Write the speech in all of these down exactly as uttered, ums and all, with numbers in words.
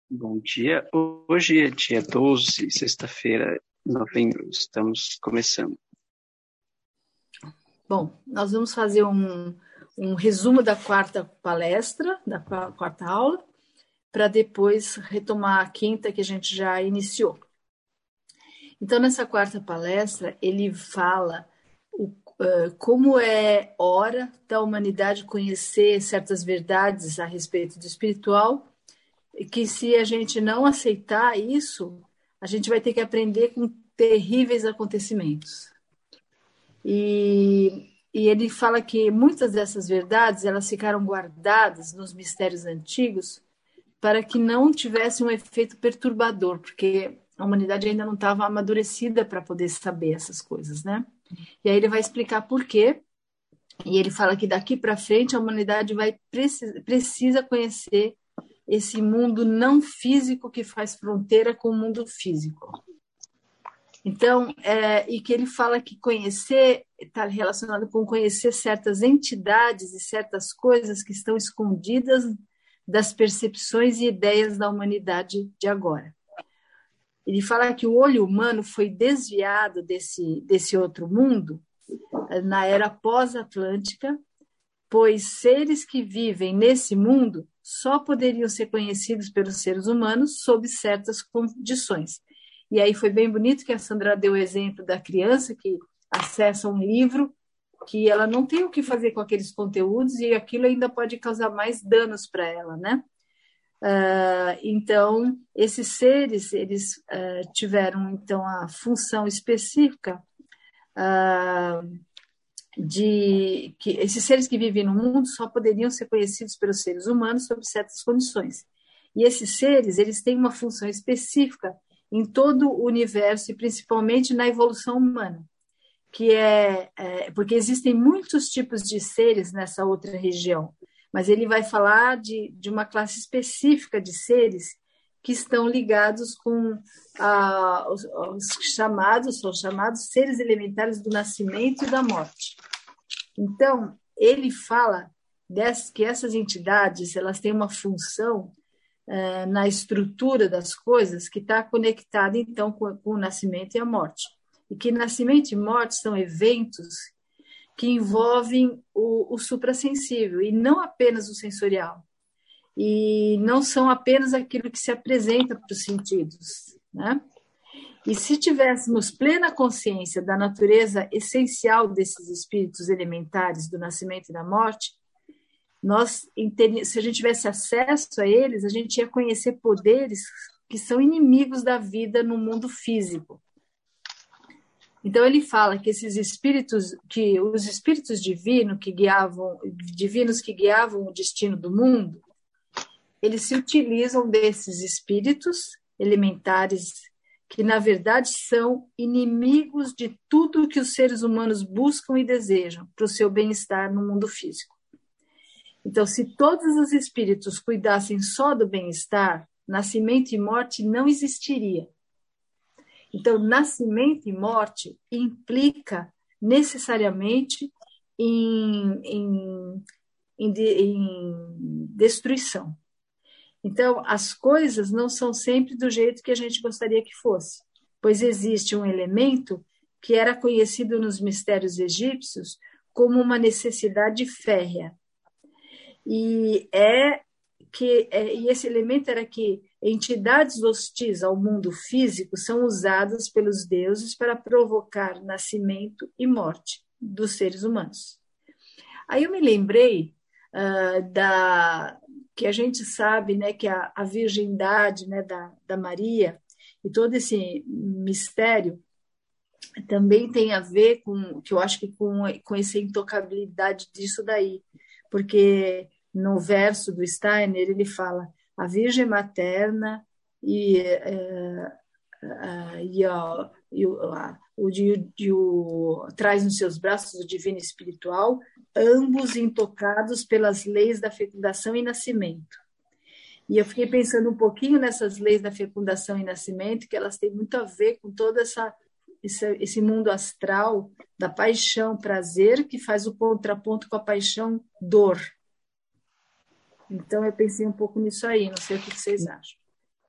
Bom dia. Hoje é dia doze, sexta-feira, novembro. Estamos começando. Bom, nós vamos fazer um, um resumo da quarta palestra, da quarta aula, para depois retomar a quinta que a gente já iniciou. Então, nessa quarta palestra, ele fala o, uh, como é hora da humanidade conhecer certas verdades a respeito do espiritual, e que se a gente não aceitar isso, a gente vai ter que aprender com terríveis acontecimentos. E, e ele fala que muitas dessas verdades elas ficaram guardadas nos mistérios antigos para que não tivesse um efeito perturbador, porque a humanidade ainda não estava amadurecida para poder saber essas coisas, né? E aí ele vai explicar por quê, e ele fala que daqui para frente a humanidade vai precisa, precisa conhecer esse mundo não físico que faz fronteira com o mundo físico. Então, é, e que ele fala que conhecer está relacionado com conhecer certas entidades e certas coisas que estão escondidas das percepções e ideias da humanidade de agora. Ele fala que o olho humano foi desviado desse, desse outro mundo na era pós-atlântica, pois seres que vivem nesse mundo só poderiam ser conhecidos pelos seres humanos sob certas condições. E aí foi bem bonito que a Sandra deu o exemplo da criança que acessa um livro que ela não tem o que fazer com aqueles conteúdos e aquilo ainda pode causar mais danos para ela, né? Uh, então, esses seres, eles uh, tiveram, então, a função específica uh, de que esses seres que vivem no mundo só poderiam ser conhecidos pelos seres humanos sob certas condições. E esses seres, eles têm uma função específica em todo o universo e principalmente na evolução humana, que é, é porque existem muitos tipos de seres nessa outra região, mas ele vai falar de, de uma classe específica de seres que estão ligados com ah, os, os chamados, são chamados seres elementares do nascimento e da morte. Então, ele fala dessas, que essas entidades elas têm uma função ah, na estrutura das coisas que está conectada, então, com, com o nascimento e a morte. E que nascimento e morte são eventos que envolvem o, o suprassensível, e não apenas o sensorial. E não são apenas aquilo que se apresenta para os sentidos, né? E se tivéssemos plena consciência da natureza essencial desses espíritos elementares do nascimento e da morte, nós, se a gente tivesse acesso a eles, a gente ia conhecer poderes que são inimigos da vida no mundo físico. Então ele fala que esses espíritos, que os espíritos divinos que guiavam, divinos que guiavam o destino do mundo, eles se utilizam desses espíritos elementares que na verdade são inimigos de tudo que os seres humanos buscam e desejam para o seu bem-estar no mundo físico. Então, se todos os espíritos cuidassem só do bem-estar, nascimento e morte não existiria. Então, nascimento e morte implica necessariamente em, em, em, em destruição. Então, as coisas não são sempre do jeito que a gente gostaria que fosse, pois existe um elemento que era conhecido nos mistérios egípcios como uma necessidade férrea. E, é que, é, e esse elemento era que entidades hostis ao mundo físico são usadas pelos deuses para provocar nascimento e morte dos seres humanos. Aí eu me lembrei uh, da que a gente sabe, né, que a, a virgindade, né, da, da Maria e todo esse mistério também tem a ver com, que eu acho que com, com essa intocabilidade disso daí, porque no verso do Steiner ele fala a Virgem Materna e, é, é, e, ó, e o, a, o, de, o, traz nos seus braços o divino espiritual, ambos intocados pelas leis da fecundação e nascimento. E eu fiquei pensando um pouquinho nessas leis da fecundação e nascimento, que elas têm muito a ver com todo essa, esse, esse mundo astral da paixão, prazer, que faz o contraponto com a paixão, dor. Então, eu pensei um pouco nisso aí, não sei o que vocês acham.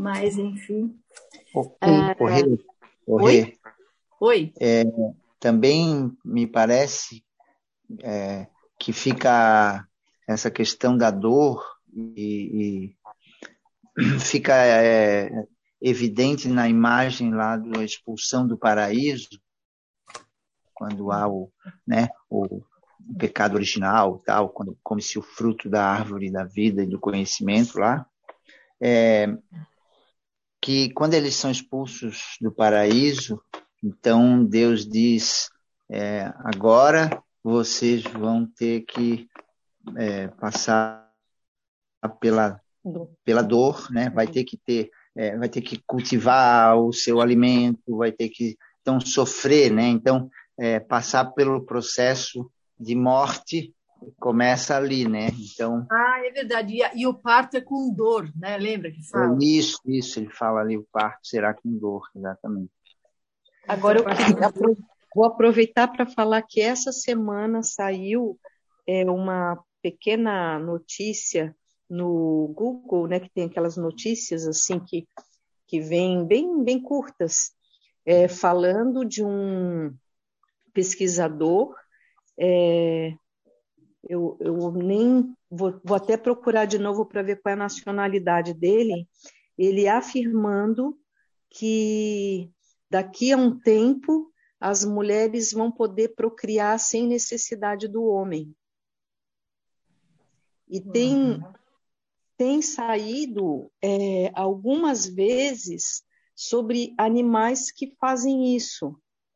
Mas, enfim. O, É... o Rê, o Oi? Rê, Oi? é, também me parece é, que fica essa questão da dor e, e fica é, evidente na imagem lá da expulsão do paraíso, quando há o, né, o, o pecado original, tal, quando come-se o fruto da árvore da vida e do conhecimento lá, é, que quando eles são expulsos do paraíso, então Deus diz, é, agora vocês vão ter que é, passar pela, pela dor, né? Vai ter que ter, é, vai ter que cultivar o seu alimento, vai ter que então sofrer, né? Então é, passar pelo processo de morte começa ali, né? Então Ah, é verdade. E, e o parto é com dor, né? Lembra que é fala? isso, isso ele fala ali, o parto será com dor, exatamente. Agora eu queria, vou aproveitar para falar que essa semana saiu é, uma pequena notícia no Google, né, que tem aquelas notícias assim que, que vêm bem, bem curtas, é, falando de um pesquisador, é, eu, eu nem vou, vou até procurar de novo para ver qual é a nacionalidade dele, ele afirmando que daqui a um tempo as mulheres vão poder procriar sem necessidade do homem. E tem, tem saído é, algumas vezes sobre animais que fazem isso,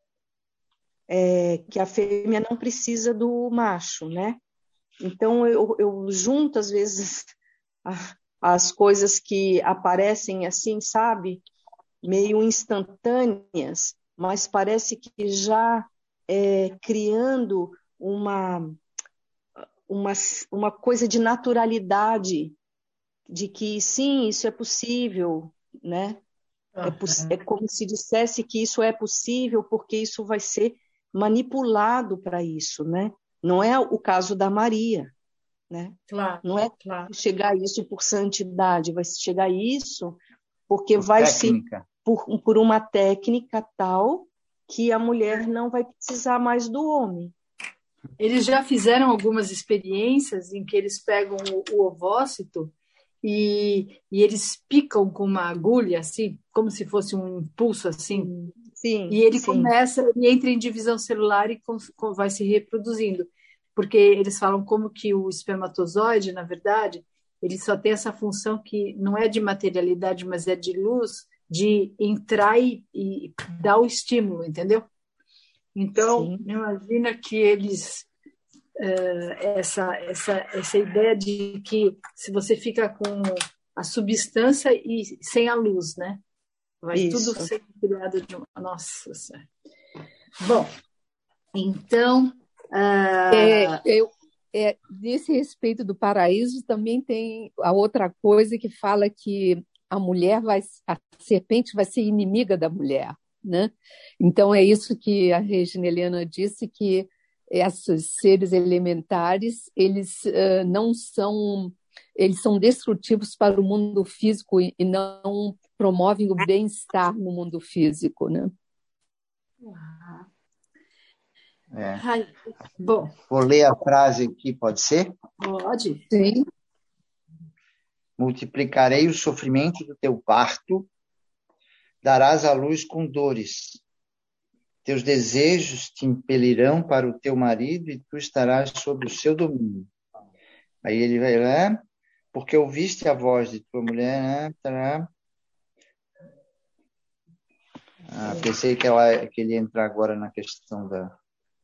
é, que a fêmea não precisa do macho, né? Então eu, eu junto às vezes a, as coisas que aparecem assim, sabe? Meio instantâneas, mas parece que já é, criando uma, uma, uma coisa de naturalidade, de que sim, isso é possível, né? É, poss- é como se dissesse que isso é possível porque isso vai ser manipulado para isso, né? Não é o caso da Maria, né? Claro, Não é claro. chegar a isso por santidade, vai chegar a isso porque Por vai se técnica. por, por uma técnica tal que a mulher não vai precisar mais do homem. Eles já fizeram algumas experiências em que eles pegam o, o ovócito e, e eles picam com uma agulha, assim, como se fosse um impulso assim, Sim, e ele sim. começa, ele entra em divisão celular e com, com, vai se reproduzindo. Porque eles falam como que o espermatozoide, na verdade, ele só tem essa função que não é de materialidade, mas é de luz, de entrar e, e dar o estímulo, entendeu? Então, Sim. imagina que eles essa, essa, essa ideia de que se você fica com a substância e sem a luz, né? Vai tudo Isso. ser criado de uma. Nossa Senhora. Bom, então. É, Uh... eu, é, nesse respeito do paraíso, também tem a outra coisa que fala que a mulher vai, a serpente vai ser inimiga da mulher, né? Então é isso que a Regina Helena disse, que esses seres elementares, eles uh, não são, eles são destrutivos para o mundo físico e, e não promovem o bem-estar no mundo físico, né? É. Ai, bom. Vou ler a frase aqui, pode ser? Pode. Sim. Multiplicarei o sofrimento do teu parto, darás à luz com dores. Teus desejos te impelirão para o teu marido e tu estarás sob o seu domínio. Aí ele vai lá, porque ouviste a voz de tua mulher, né? Tará. Ah, pensei que, ela, que ele ia entrar agora na questão da,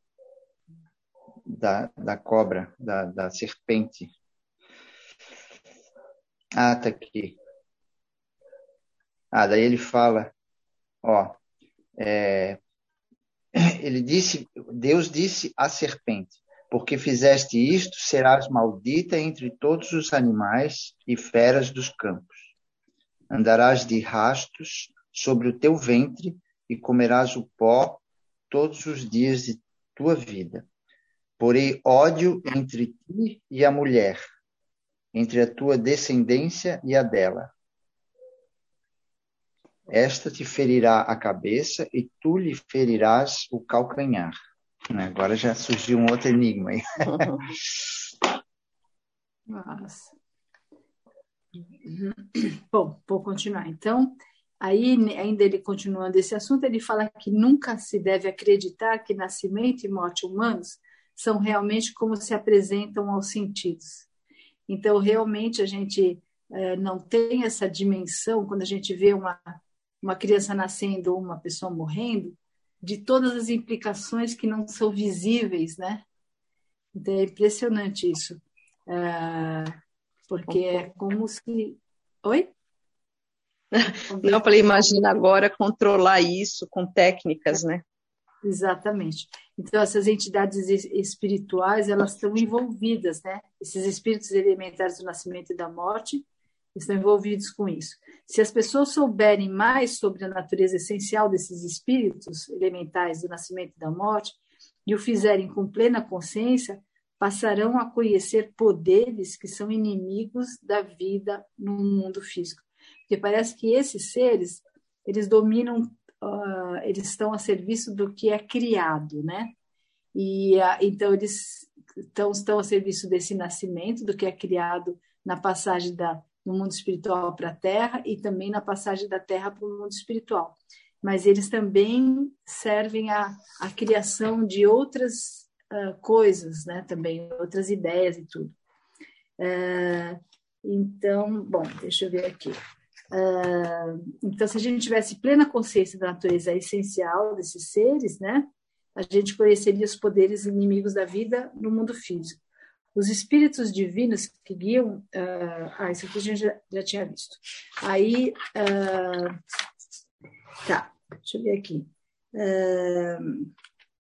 da, da cobra, da, da serpente. Ah, tá aqui. Ah, daí ele fala, ó, é, ele disse, Deus disse à serpente, porque fizeste isto, serás maldita entre todos os animais e feras dos campos. Andarás de rastos sobre o teu ventre e comerás o pó todos os dias de tua vida. Porém, ódio entre ti e a mulher, entre a tua descendência e a dela. esta te ferirá a cabeça e tu lhe ferirás o calcanhar. Agora já surgiu um outro enigma aí. Nossa. Bom, vou continuar. Então, aí, ainda ele continuando esse assunto, ele fala que nunca se deve acreditar que nascimento e morte humanos são realmente como se apresentam aos sentidos. Então, realmente, a gente eh, não tem essa dimensão, quando a gente vê uma, uma criança nascendo ou uma pessoa morrendo, de todas as implicações que não são visíveis, né? Então, é impressionante isso. Ah, porque é como se... Oi? Não, eu falei, imagina agora controlar isso com técnicas, né? Exatamente. Então, essas entidades espirituais, elas estão envolvidas, né? Esses espíritos elementares do nascimento e da morte estão envolvidos com isso. Se as pessoas souberem mais sobre a natureza essencial desses espíritos elementais do nascimento e da morte e o fizerem com plena consciência, passarão a conhecer poderes que são inimigos da vida no mundo físico. Porque parece que esses seres, eles dominam, uh, eles estão a serviço do que é criado, né? E uh, então eles estão, estão a serviço desse nascimento, do que é criado na passagem da, do mundo espiritual para a Terra e também na passagem da Terra para o mundo espiritual. Mas eles também servem à, à criação de outras uh, coisas, né? Também outras ideias e tudo. Uh, então, bom, deixa eu ver aqui. Uh, então, se a gente tivesse plena consciência da natureza essencial desses seres, né, a gente conheceria os poderes inimigos da vida no mundo físico. Os espíritos divinos que guiam... Uh, ah, isso aqui a gente já, já tinha visto. Aí, uh, tá, deixa eu ver aqui. Uh,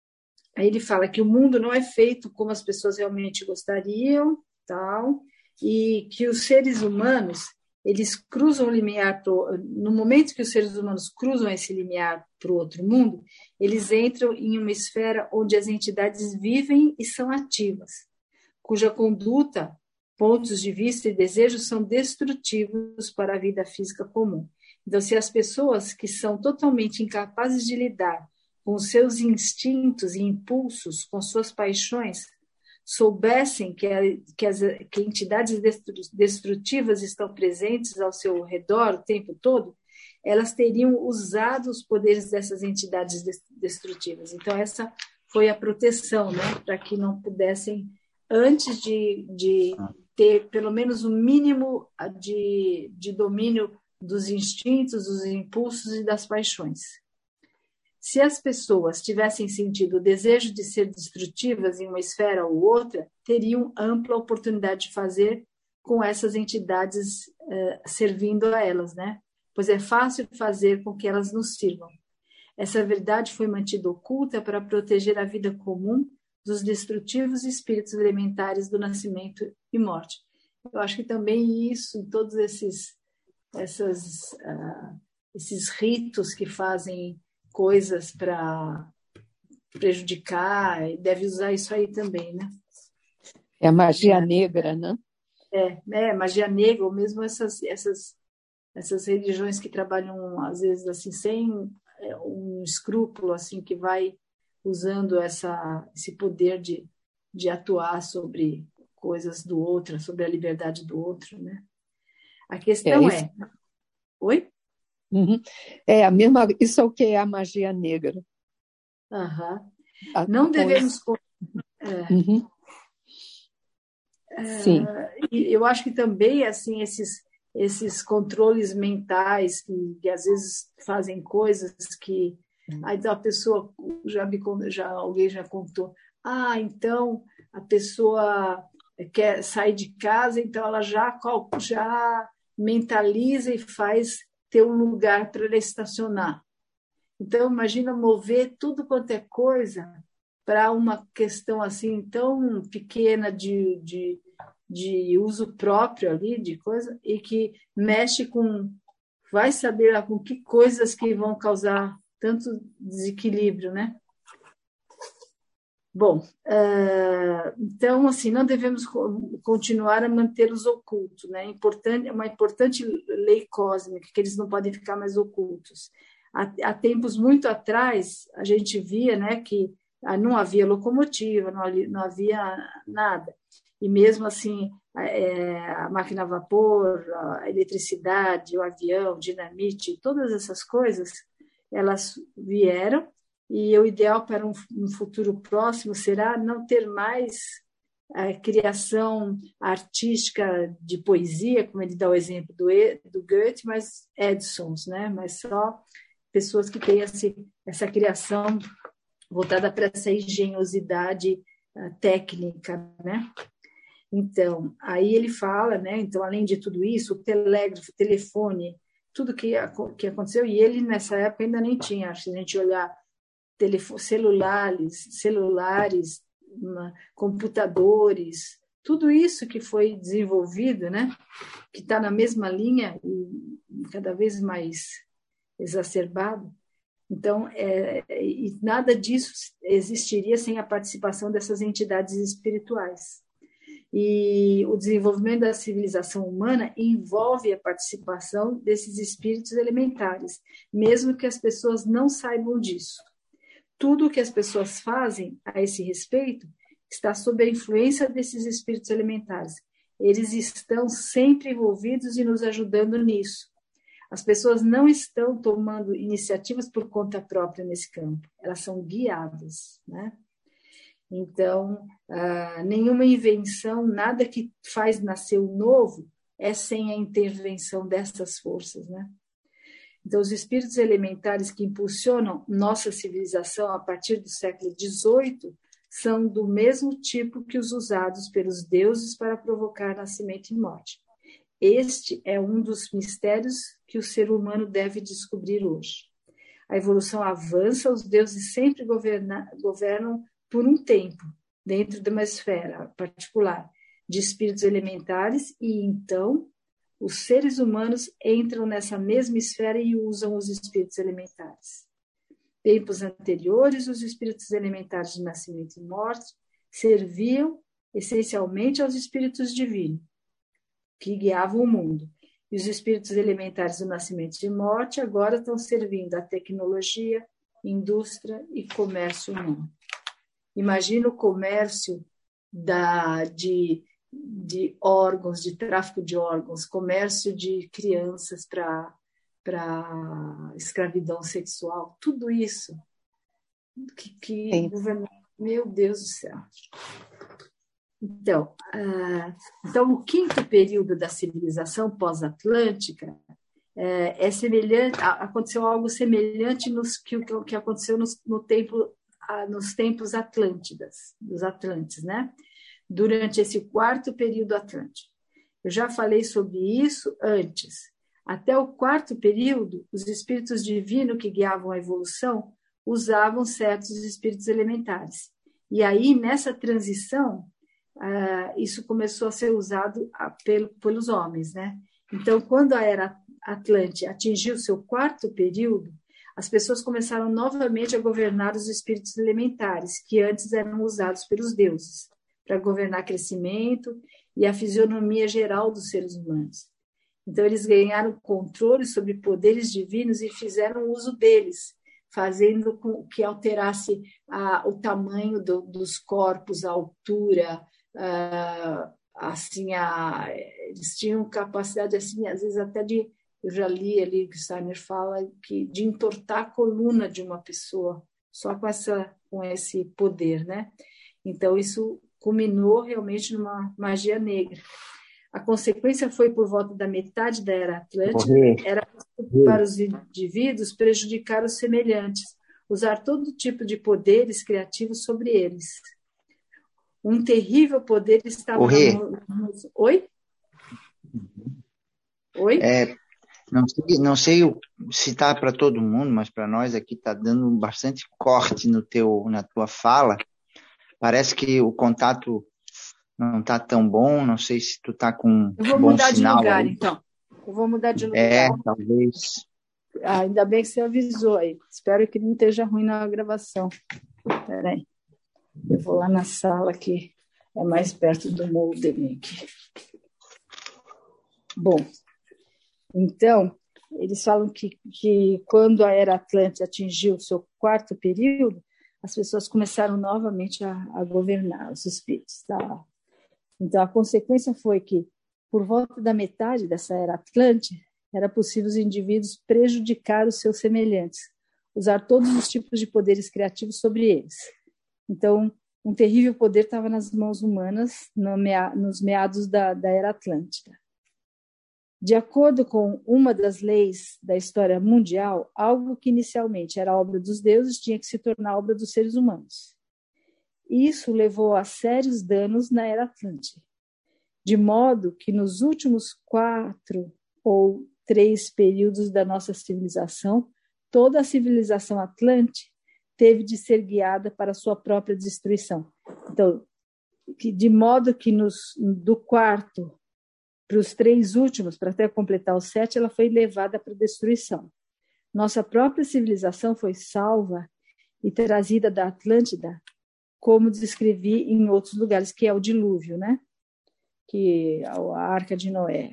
aí ele fala que o mundo não é feito como as pessoas realmente gostariam, tal, e que os seres humanos... eles cruzam o limiar, pro, no momento que os seres humanos cruzam esse limiar para o outro mundo, eles entram em uma esfera onde as entidades vivem e são ativas, cuja conduta, pontos de vista e desejos são destrutivos para a vida física comum. Então, se as pessoas que são totalmente incapazes de lidar com os seus instintos e impulsos, com suas paixões, soubessem que, a, que as que entidades destrutivas estão presentes ao seu redor o tempo todo, elas teriam usado os poderes dessas entidades destrutivas. Então, essa foi a proteção, né, para que não pudessem, antes de, de ter pelo menos o mínimo de, de domínio dos instintos, dos impulsos e das paixões. Se as pessoas tivessem sentido o desejo de ser destrutivas em uma esfera ou outra, teriam ampla oportunidade de fazer com essas entidades uh, servindo a elas, né? Pois é fácil fazer com que elas nos sirvam. Essa verdade foi mantida oculta para proteger a vida comum dos destrutivos espíritos elementares do nascimento e morte. Eu acho que também isso, em todos esses, essas, uh, esses ritos que fazem coisas para prejudicar, deve usar isso aí também, né? É a magia é. negra, né? É, é, magia negra, ou mesmo essas, essas, essas religiões que trabalham, às vezes, assim, sem um escrúpulo, assim, que vai usando essa, esse poder de, de atuar sobre coisas do outro, sobre a liberdade do outro, né? A questão é... é... Oi? Uhum. É a mesma, isso é o que é a magia negra. Uhum. Não devemos. É, uhum. é, Sim. Eu acho que também assim esses esses controles mentais que, que às vezes fazem coisas que aí a pessoa já me já alguém já contou. Ah, então a pessoa quer sair de casa, então ela já já mentaliza e faz ter um lugar para ele estacionar. Então, imagina mover tudo quanto é coisa para uma questão assim tão pequena de, de, de uso próprio ali, de coisa, e que mexe com, vai saber lá com que coisas que vão causar tanto desequilíbrio, né? Bom, uh, então, assim, não devemos continuar a mantê-los ocultos, né? Importante, uma importante lei cósmica, que eles não podem ficar mais ocultos. Há, há tempos muito atrás, a gente via, né, que não havia locomotiva, não havia, não havia nada. E mesmo assim, é, a máquina a vapor, a eletricidade, o avião, dinamite, todas essas coisas, elas vieram. E o ideal para um, um futuro próximo será não ter mais a criação artística de poesia, como ele dá o exemplo do, do Goethe, mas Edsons, né? Mas só pessoas que têm esse, essa criação voltada para essa engenhosidade uh, técnica, né? Então, aí ele fala, né? Então, além de tudo isso, o telégrafo, o telefone, tudo que, que aconteceu, e ele nessa época ainda nem tinha, se a gente olhar Telefone, celulares, celulares, uma, computadores, tudo isso que foi desenvolvido, né, que está na mesma linha e cada vez mais exacerbado. Então, é, e nada disso existiria sem a participação dessas entidades espirituais. E o desenvolvimento da civilização humana envolve a participação desses espíritos elementares, mesmo que as pessoas não saibam disso. Tudo o que as pessoas fazem a esse respeito está sob a influência desses espíritos elementares. Eles estão sempre envolvidos e nos ajudando nisso. As pessoas não estão tomando iniciativas por conta própria nesse campo. Elas são guiadas, né? Então, ah, nenhuma invenção, nada que faz nascer o novo é sem a intervenção dessas forças, né? Então, os espíritos elementares que impulsionam nossa civilização a partir do século dezoito são do mesmo tipo que os usados pelos deuses para provocar nascimento e morte. Este é um dos mistérios que o ser humano deve descobrir hoje. A evolução avança, os deuses sempre governa, governam por um tempo, dentro de uma esfera particular de espíritos elementares, e então os seres humanos entram nessa mesma esfera e usam os espíritos elementares. Tempos anteriores, os espíritos elementares de nascimento e morte serviam essencialmente aos espíritos divinos, que guiavam o mundo. E os espíritos elementares do nascimento e morte agora estão servindo à tecnologia, indústria e comércio humano. Imagina o comércio da, de... de órgãos, de tráfico de órgãos, comércio de crianças para para escravidão sexual, tudo isso que, que meu Deus do céu. Então, uh, então, o quinto período da civilização pós-atlântica é, é semelhante, aconteceu algo semelhante nos que o que aconteceu nos, no tempo, nos tempos atlântidas, dos Atlantes, né? Durante esse quarto período atlântico. Eu já falei sobre isso antes. Até o quarto período, os espíritos divinos que guiavam a evolução usavam certos espíritos elementares. E aí, nessa transição, uh, isso começou a ser usado a, pelo, pelos homens, né? Então, quando a Era Atlântica atingiu seu quarto período, as pessoas começaram novamente a governar os espíritos elementares, que antes eram usados pelos deuses, para governar crescimento e a fisionomia geral dos seres humanos. Então, eles ganharam controle sobre poderes divinos e fizeram uso deles, fazendo com que alterasse a, o tamanho do, dos corpos, a altura, a, assim, a, eles tinham capacidade, assim, às vezes até de, eu já li ali que o Steiner fala, que, de entortar a coluna de uma pessoa, só com, essa, com esse poder, né? Então, isso culminou realmente numa magia negra. A consequência foi, por volta da metade da Era Atlântica, era para os indivíduos prejudicar os semelhantes, usar todo tipo de poderes criativos sobre eles. Um terrível poder estava... Na... Oi? Oi? É, não sei, não sei se está para todo mundo, mas para nós aqui está dando bastante corte no teu, na tua fala. Parece que o contato não está tão bom, não sei se tu está com Eu vou bom mudar sinal de lugar, aí. então. Eu vou mudar de lugar. É, talvez. Ah, ainda bem que você avisou aí. Espero que não esteja ruim na gravação. Espera aí. Eu vou lá na sala que é mais perto do Moldenich. Bom, então, eles falam que, que quando a Era Atlântida atingiu o seu quarto período, as pessoas começaram novamente a, a governar, os espíritos. Tá? Então, a consequência foi que, por volta da metade dessa Era Atlântida, era possível os indivíduos prejudicar os seus semelhantes, usar todos os tipos de poderes criativos sobre eles. Então, um terrível poder estava nas mãos humanas no mea, nos meados da, da Era Atlântida. De acordo com uma das leis da história mundial, algo que inicialmente era obra dos deuses tinha que se tornar obra dos seres humanos. Isso levou a sérios danos na Era Atlântida, de modo que nos últimos quatro ou três períodos da nossa civilização, toda a civilização atlântica teve de ser guiada para a sua própria destruição. Então, que, de modo que nos, do quarto para os três últimos, para até completar os sete, ela foi levada para a destruição. Nossa própria civilização foi salva e trazida da Atlântida, como descrevi em outros lugares, que é o dilúvio, né? Que é a Arca de Noé.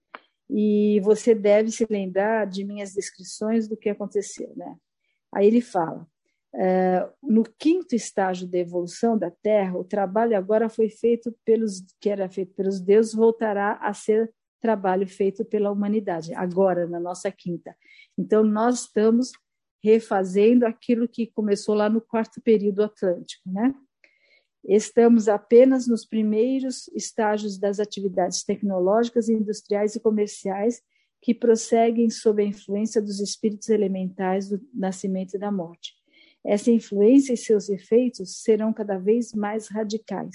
E você deve se lembrar de minhas descrições do que aconteceu, né? Aí ele fala, uh, no quinto estágio da evolução da Terra, o trabalho agora foi feito pelos, que era feito pelos deuses, voltará a ser trabalho feito pela humanidade, agora, na nossa quinta. Então, nós estamos refazendo aquilo que começou lá no quarto período atlântico, né? Estamos apenas nos primeiros estágios das atividades tecnológicas, industriais e comerciais que prosseguem sob a influência dos espíritos elementais do nascimento e da morte. Essa influência e seus efeitos serão cada vez mais radicais.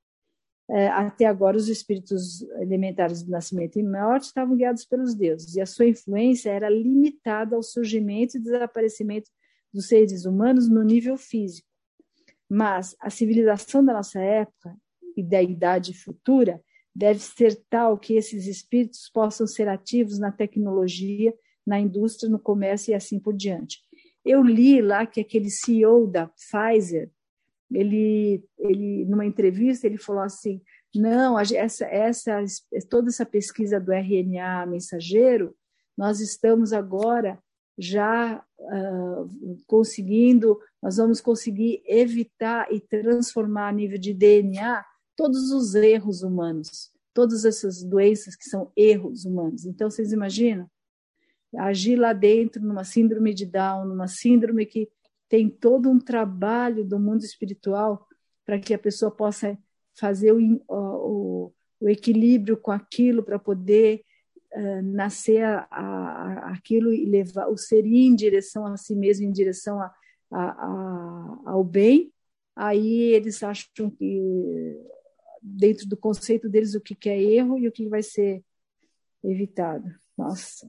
É, até agora, os espíritos elementares do nascimento e morte estavam guiados pelos deuses, e a sua influência era limitada ao surgimento e desaparecimento dos seres humanos no nível físico. Mas a civilização da nossa época e da idade futura deve ser tal que esses espíritos possam ser ativos na tecnologia, na indústria, no comércio e assim por diante. Eu li lá que aquele C E O da Pfizer, ele, ele numa entrevista, ele falou assim, não, essa, essa, toda essa pesquisa do R N A mensageiro, nós estamos agora já uh, conseguindo, nós vamos conseguir evitar e transformar a nível de D N A todos os erros humanos, todas essas doenças que são erros humanos. Então, vocês imaginam? Agir lá dentro numa síndrome de Down, numa síndrome que tem todo um trabalho do mundo espiritual para que a pessoa possa fazer o, o, o equilíbrio com aquilo para poder Uh, nascer a, a, aquilo e levar o ser em direção a si mesmo, em direção a, a, a, ao bem. Aí eles acham que dentro do conceito deles o que, que é erro e o que vai ser evitado. Nossa,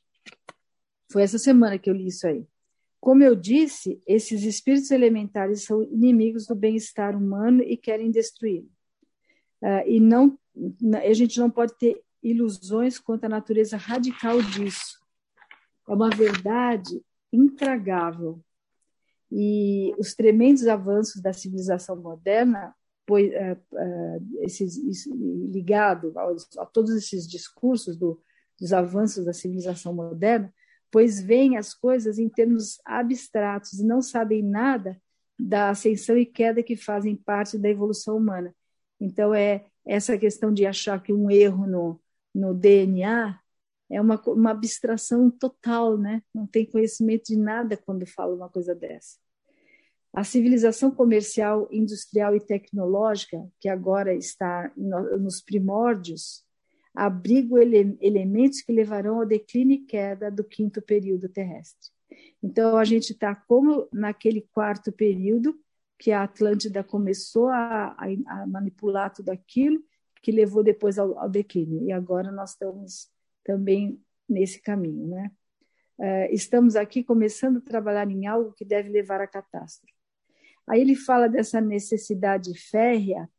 foi essa semana que eu li isso aí. Como eu disse, esses espíritos elementares são inimigos do bem-estar humano e querem destruí-lo. Uh, e não, a gente não pode ter ilusões quanto à natureza radical disso. É uma verdade intragável. E os tremendos avanços da civilização moderna, pois, uh, uh, esses, isso, ligado aos, a todos esses discursos do, dos avanços da civilização moderna, pois veem as coisas em termos abstratos e não sabem nada da ascensão e queda que fazem parte da evolução humana. Então, é essa questão de achar que um erro no no D N A é uma, uma abstração total, né? Não tem conhecimento de nada quando fala uma coisa dessa. A civilização comercial, industrial e tecnológica, que agora está nos primórdios, abriga ele, elementos que levarão ao declínio e queda do quinto período terrestre. Então, a gente está como naquele quarto período, que a Atlântida começou a, a, a manipular tudo aquilo, que levou depois ao, ao declínio. E agora nós estamos também nesse caminho, né? Uh, estamos aqui começando a trabalhar em algo que deve levar à catástrofe. Aí ele fala dessa necessidade férrea,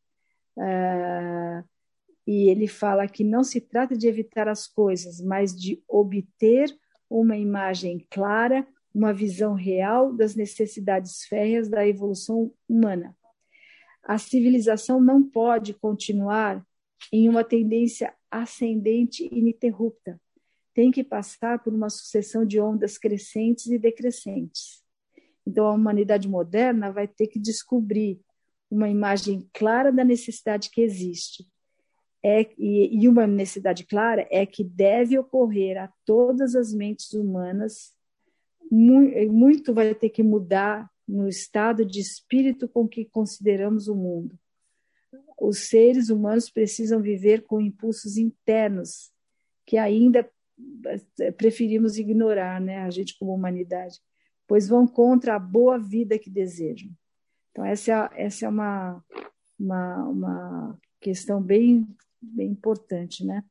uh, e ele fala que não se trata de evitar as coisas, mas de obter uma imagem clara, uma visão real das necessidades férreas da evolução humana. a civilização não pode continuar em uma tendência ascendente ininterrupta. Tem que passar por uma sucessão de ondas crescentes e decrescentes. Então, a humanidade moderna vai ter que descobrir uma imagem clara da necessidade que existe. É, e, e uma necessidade clara é que deve ocorrer a todas as mentes humanas. Muito, muito vai ter que mudar no estado de espírito com que consideramos o mundo. Os seres humanos precisam viver com impulsos internos que ainda preferimos ignorar, né, a gente como humanidade, pois vão contra a boa vida que desejam. Então, essa é, essa é uma, uma, uma questão bem, bem importante, né?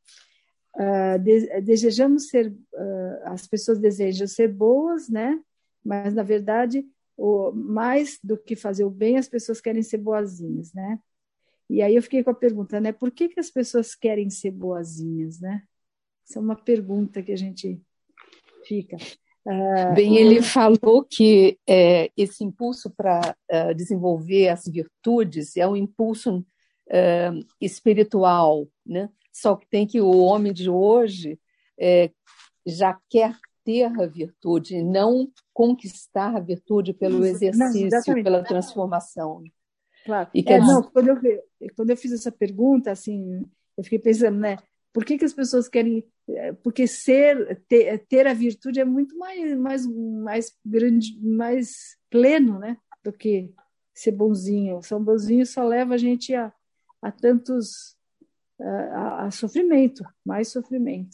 Uh, de, desejamos ser, uh, as pessoas desejam ser boas, né? Mas, na verdade, o, mais do que fazer o bem, as pessoas querem ser boazinhas, né? E aí eu fiquei com a pergunta, né? Por que, que as pessoas querem ser boazinhas, né? Essa é uma pergunta que a gente fica. Uh, Bem, e... ele falou que é, esse impulso para uh, desenvolver as virtudes é um impulso uh, espiritual, né? Só que tem que o homem de hoje é, já quer ter a virtude, não conquistar a virtude pelo exercício, não, pela transformação. Claro. E é, não, quando, eu, quando eu fiz essa pergunta, assim, eu fiquei pensando, né? Por que, que as pessoas querem... Porque ser, ter, ter a virtude é muito mais, mais, mais grande, mais pleno, né? Do que ser bonzinho. Ser bonzinho só leva a gente a, a tantos... A, a sofrimento, mais sofrimento.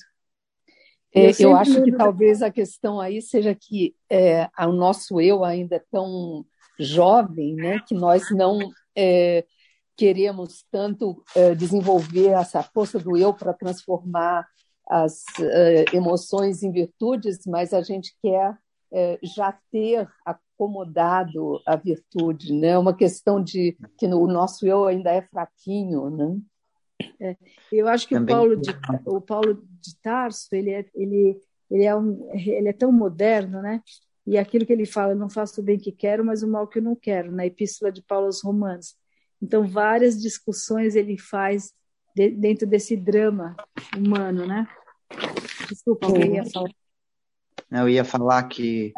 É, eu, eu acho que da... talvez a questão aí seja que é, o nosso eu ainda é tão jovem, né? Que nós não... É, queremos tanto uh, desenvolver essa força do eu para transformar as uh, emoções em virtudes, mas a gente quer uh, já ter acomodado a virtude, né? É uma questão de que no, o nosso eu ainda é fraquinho, né? É, eu acho que o Paulo, de, o Paulo de Tarso ele é, ele, ele, é um, ele é tão moderno, né? E aquilo que ele fala, eu não faço o bem que quero, mas o mal que eu não quero, na Epístola de Paulo aos Romanos. Então, várias discussões ele faz de, dentro desse drama humano, né? Desculpa, alguém ia falar. Eu ia falar que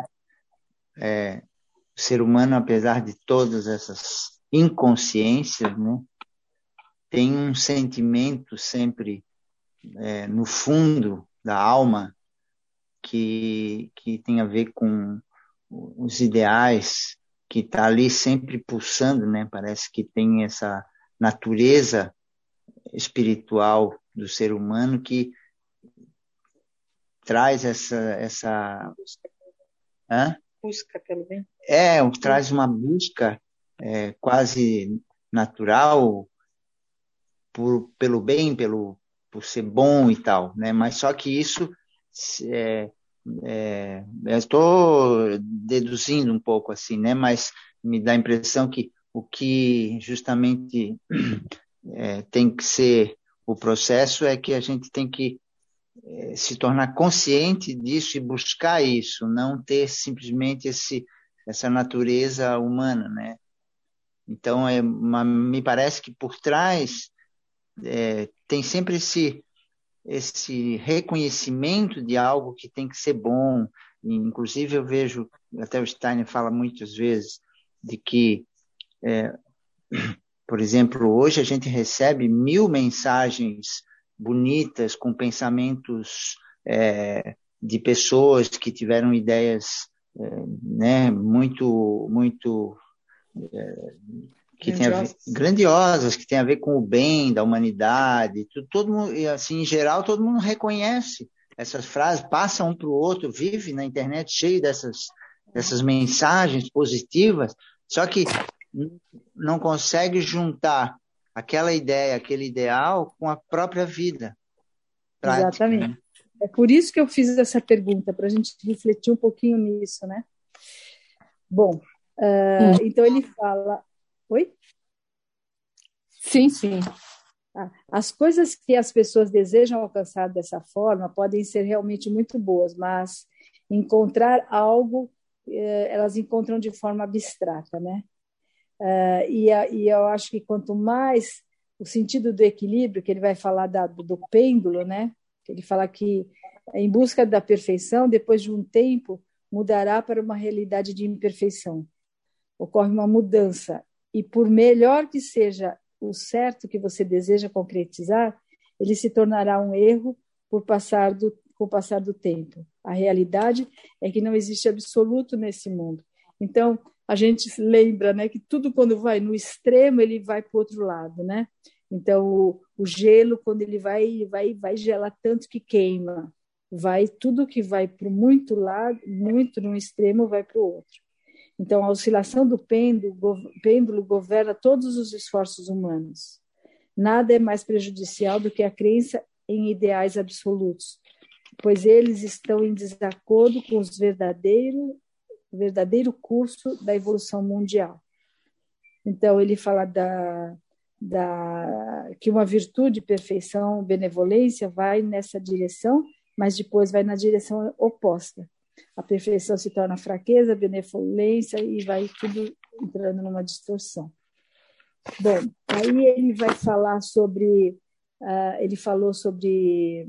é, o ser humano, apesar de todas essas inconsciências, né, tem um sentimento sempre é, no fundo da alma que, que tem a ver com os ideais, que está ali sempre pulsando, né? Parece que tem essa natureza espiritual do ser humano que traz essa essa Hã? busca pelo bem. É, traz uma busca é, quase natural por, pelo bem, pelo por ser bom e tal, né? Mas só que isso é, É, eu estou deduzindo um pouco assim, né? Mas me dá a impressão que o que justamente é, tem que ser o processo é que a gente tem que é, se tornar consciente disso e buscar isso, não ter simplesmente esse, essa natureza humana, né? Então, é uma, me parece que por trás é, tem sempre esse esse reconhecimento de algo que tem que ser bom. E, inclusive, eu vejo, até o Steiner fala muitas vezes, de que, é, por exemplo, hoje a gente recebe mil mensagens bonitas com pensamentos é, de pessoas que tiveram ideias é, né, muito, muito é, que tem a ver, grandiosas, que tem a ver com o bem da humanidade, tudo, todo mundo, assim, em geral, todo mundo reconhece essas frases, passa um para o outro, vive na internet cheio dessas, dessas mensagens positivas, só que não consegue juntar aquela ideia, aquele ideal com a própria vida prática. Exatamente. Né? É por isso que eu fiz essa pergunta, para a gente refletir um pouquinho nisso, né? Bom, uh, então ele fala... Oi? Sim, sim. Ah, as coisas que as pessoas desejam alcançar dessa forma podem ser realmente muito boas, mas encontrar algo, eh, elas encontram de forma abstrata, né? Uh, e, a, e eu acho que quanto mais o sentido do equilíbrio, que ele vai falar da, do, do pêndulo, né? Ele fala que em busca da perfeição, depois de um tempo, mudará para uma realidade de imperfeição. Ocorre uma mudança. E por melhor que seja o certo que você deseja concretizar, ele se tornará um erro por passar do, com o passar do tempo. A realidade é que não existe absoluto nesse mundo. Então, a gente lembra, né, que tudo quando vai no extremo, ele vai para o outro lado, né? Então, o, o gelo, quando ele vai, vai, vai gelar tanto que queima. Vai, tudo que vai para muito lado, muito no extremo, vai para o outro. Então, a oscilação do pêndulo, pêndulo governa todos os esforços humanos. Nada é mais prejudicial do que a crença em ideais absolutos, pois eles estão em desacordo com os verdadeiros o verdadeiro curso da evolução mundial. Então, ele fala da, da, que uma virtude, perfeição, benevolência vai nessa direção, mas depois vai na direção oposta. A perfeição se torna fraqueza, benevolência e vai tudo entrando numa distorção. Bom, aí ele vai falar sobre, uh, ele falou sobre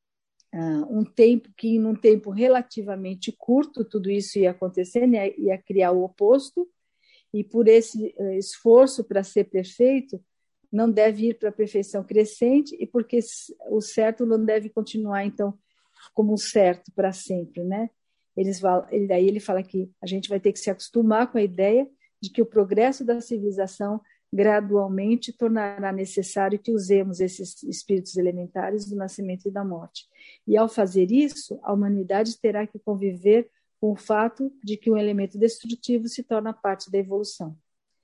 Uh, um tempo que, num tempo relativamente curto, tudo isso ia acontecer, né? Ia criar o oposto, e por esse uh, esforço para ser perfeito, não deve ir para a perfeição crescente, e porque o certo não deve continuar, então, como certo para sempre, né? Eles falam, ele, daí ele fala que a gente vai ter que se acostumar com a ideia de que o progresso da civilização gradualmente tornará necessário que usemos esses espíritos elementares do nascimento e da morte. E, ao fazer isso, a humanidade terá que conviver com o fato de que um elemento destrutivo se torna parte da evolução.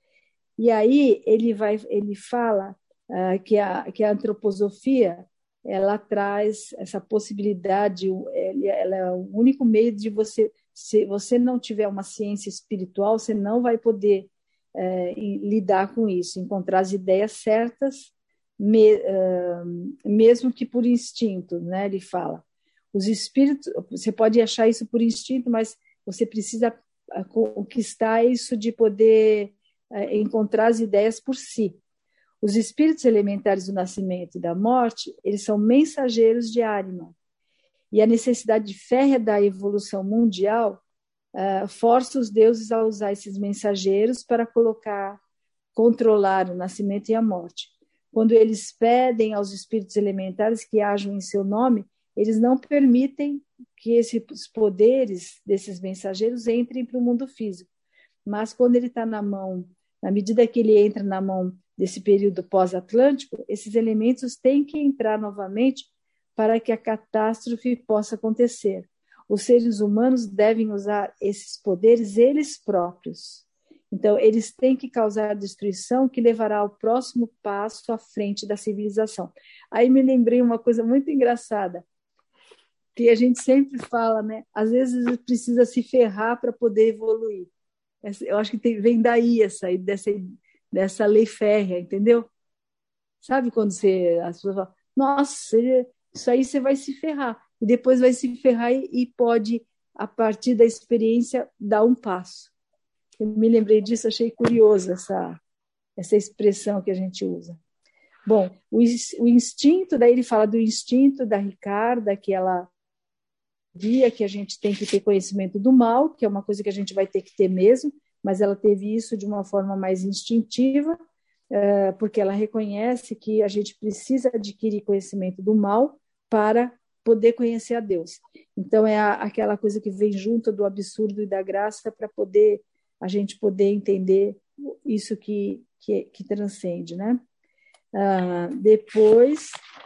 E aí ele, vai, ele fala uh, que, a, que a antroposofia ela traz essa possibilidade, ela é o único meio de você, se você não tiver uma ciência espiritual, você não vai poder É, lidar com isso, encontrar as ideias certas, me, uh, mesmo que por instinto, né? Ele fala, os espíritos, você pode achar isso por instinto, mas você precisa conquistar isso de poder uh, encontrar as ideias por si. Os espíritos elementares do nascimento e da morte, eles são mensageiros de Ânima, e a necessidade férrea da evolução mundial Uh, força os deuses a usar esses mensageiros para colocar, controlar o nascimento e a morte. Quando eles pedem aos espíritos elementares que ajam em seu nome, eles não permitem que esses poderes desses mensageiros entrem para o mundo físico. Mas quando ele está na mão, na medida que ele entra na mão desse período pós-atlântico, esses elementos têm que entrar novamente para que a catástrofe possa acontecer. Os seres humanos devem usar esses poderes eles próprios. Então, eles têm que causar destruição que levará ao próximo passo à frente da civilização. Aí me lembrei uma coisa muito engraçada, que a gente sempre fala, né? Às vezes precisa se ferrar para poder evoluir. Eu acho que tem, vem daí essa, dessa, dessa lei férrea, entendeu? Sabe quando você, as pessoas falam, nossa, isso aí você vai se ferrar. E depois vai se ferrar e pode, a partir da experiência, dar um passo. Eu me lembrei disso, achei curioso essa, essa expressão que a gente usa. Bom, o, o instinto, daí ele fala do instinto da Ricarda, que ela via que a gente tem que ter conhecimento do mal, que é uma coisa que a gente vai ter que ter mesmo, mas ela teve isso de uma forma mais instintiva, porque ela reconhece que a gente precisa adquirir conhecimento do mal para poder conhecer a Deus. Então, é a, aquela coisa que vem junto do absurdo e da graça para poder a gente poder entender isso que, que, que transcende, né? Ah, depois,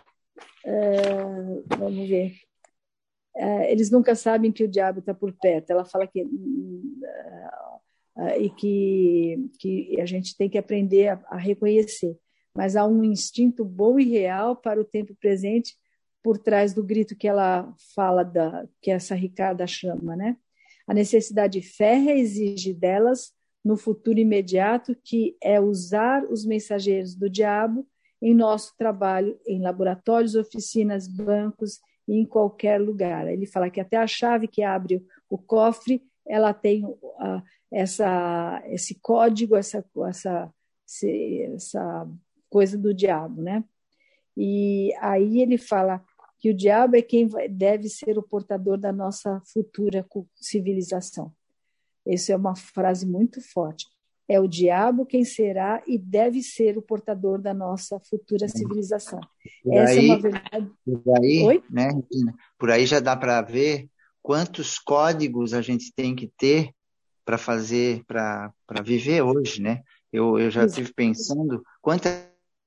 ah, vamos ver, ah, eles nunca sabem que o diabo está por perto. Ela fala que ah, ah, e que, que a gente tem que aprender a, a reconhecer, mas há um instinto bom e real para o tempo presente por trás do grito que ela fala, da, que essa Ricarda chama, né? A necessidade férrea exige delas, no futuro imediato, que é usar os mensageiros do diabo em nosso trabalho, em laboratórios, oficinas, bancos e em qualquer lugar. Ele fala que até a chave que abre o cofre, ela tem, essa, esse código, essa, essa, essa coisa do diabo, né? E aí ele fala que o diabo é quem vai, deve ser o portador da nossa futura civilização. Essa é uma frase muito forte. É o diabo quem será e deve ser o portador da nossa futura civilização. Por Essa aí, é uma verdade. Por aí, Oi? né, Regina? Por aí já dá para ver quantos códigos a gente tem que ter para fazer, para viver hoje, né? Eu, eu já estive pensando quantas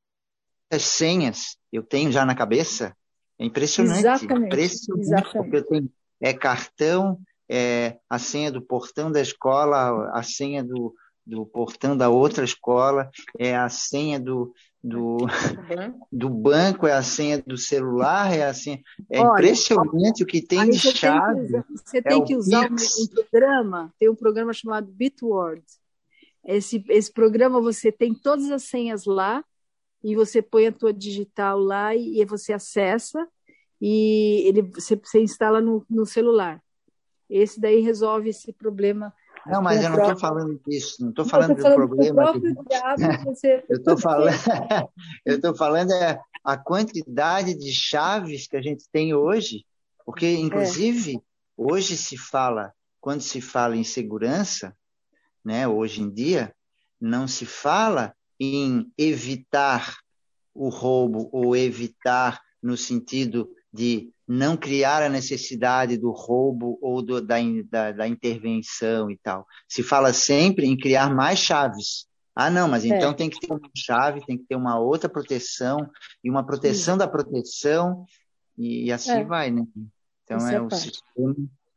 senhas eu tenho já na cabeça. É impressionante, Exatamente, impressionante, exatamente. porque eu tenho é cartão, é a senha do portão da escola, a senha do, do portão da outra escola, é a senha do, do, do banco, é a senha do celular, é a senha. É Olha, impressionante o que tem aí de você tem que chave. usar, você É tem o que usar um, Pix. um programa, tem um programa chamado Bitword. Esse, esse programa você tem todas as senhas lá, e você põe a tua digital lá e, e você acessa, e ele, você, você instala no, no celular. Esse daí resolve esse problema. Não, mas eu não estou falando disso, não estou Não, falando eu do tô falando do problema. próprio diabo, você... Eu estou falando, eu estou falando é a quantidade de chaves que a gente tem hoje, porque inclusive é. hoje se fala, quando se fala em segurança, né, hoje em dia, não se fala em evitar o roubo ou evitar no sentido de não criar a necessidade do roubo ou do, da, da, da intervenção e tal. Se fala sempre em criar mais chaves. Ah, não, mas então é. tem que ter uma chave, tem que ter uma outra proteção, e uma proteção Sim. da proteção, e assim é. vai, né? Então Isso é, é o parte. sistema.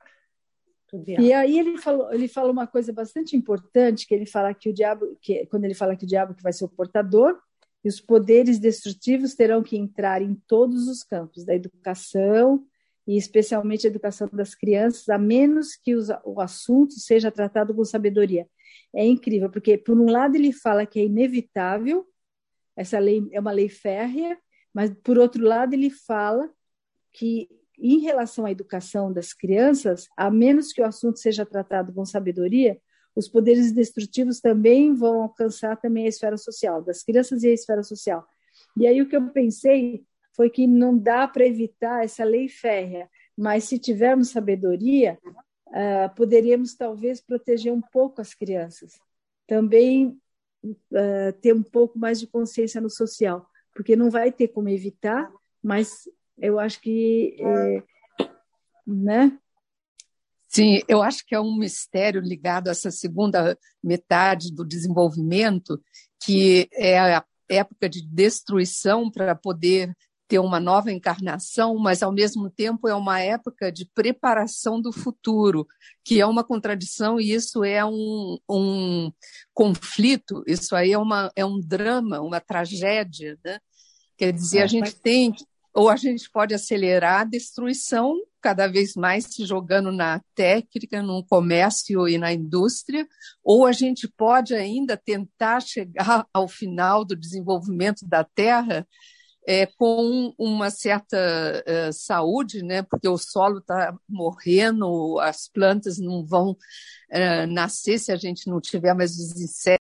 E aí ele falou, ele fala uma coisa bastante importante, que ele fala que o diabo, que, quando ele fala que o diabo que vai ser o portador, e os poderes destrutivos terão que entrar em todos os campos da educação, e especialmente a educação das crianças, a menos que os, o assunto seja tratado com sabedoria. É incrível, porque por um lado ele fala que é inevitável, essa lei é uma lei férrea, mas por outro lado ele fala que em relação à educação das crianças, a menos que o assunto seja tratado com sabedoria, os poderes destrutivos também vão alcançar também a esfera social, das crianças e a esfera social. E aí o que eu pensei foi que não dá para evitar essa lei férrea, mas se tivermos sabedoria, uh, poderíamos talvez proteger um pouco as crianças. Também uh, ter um pouco mais de consciência no social, porque não vai ter como evitar, mas eu acho que, é, né? Sim, eu acho que é um mistério ligado a essa segunda metade do desenvolvimento, que é a época de destruição para poder ter uma nova encarnação, mas, ao mesmo tempo, é uma época de preparação do futuro, que é uma contradição, e isso é um, um conflito, isso aí é, uma, é um drama, uma tragédia, né? Quer dizer, a gente tem... Ou a gente pode acelerar a destruição, cada vez mais se jogando na técnica, no comércio e na indústria, ou a gente pode ainda tentar chegar ao final do desenvolvimento da Terra é, com uma certa é, saúde, né? Porque o solo está morrendo, as plantas não vão é, nascer se a gente não tiver mais os insetos.